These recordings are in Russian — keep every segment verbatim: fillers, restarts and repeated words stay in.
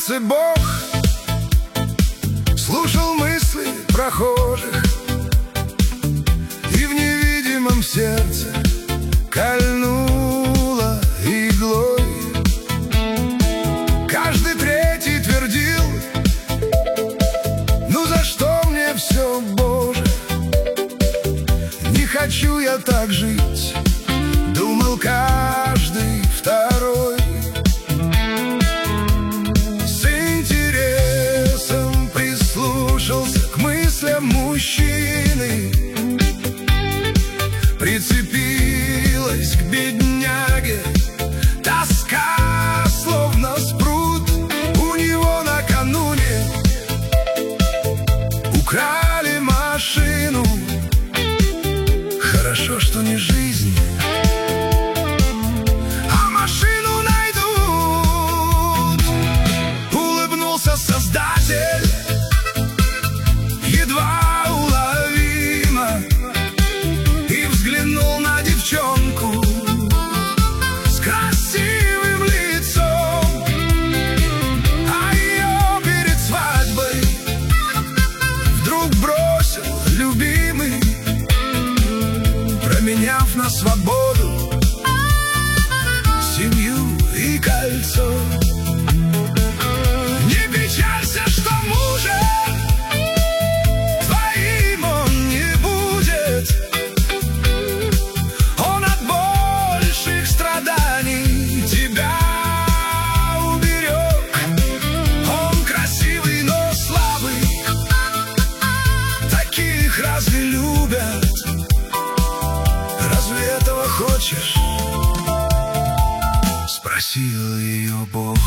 улице Бог слушал мысли прохожих, и в невидимом сердце кольнуло иглой. Каждый третий твердил: ну за что мне все, Боже? Не хочу я так жить, думал каждый второй. С интересом прислушался к мыслям мужчины, прицепилась к бедняге тоска, словно спрут. У него накануне украли машину. Хорошо, что не жизнь, а машину найдут. Улыбнулся Создатель едва уловимо и взглянул на девчонку с красивым лицом. А ее перед свадьбой вдруг бросил любимый, променяв на свободу семью и кольцо. Не печалься, что мужем твоим он не будет. Он от больших страданий тебя уберег. Он красивый, но слабый, таких разве любят? Разве этого хочешь? Спросил ее Бог.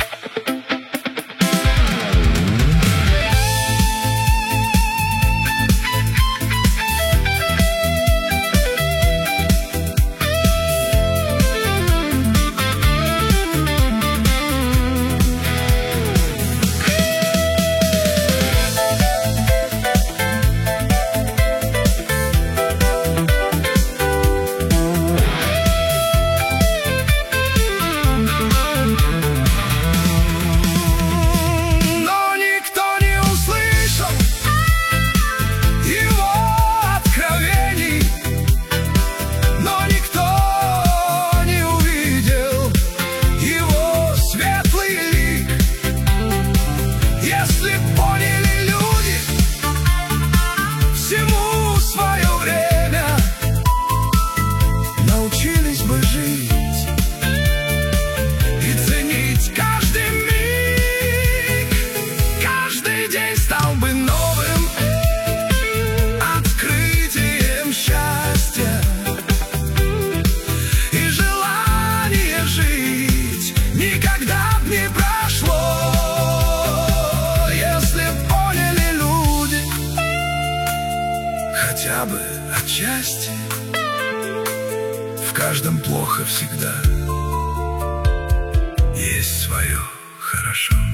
Никогда б не прошло, если б поняли люди хотя бы отчасти. В каждом плохо всегда есть свое хорошо.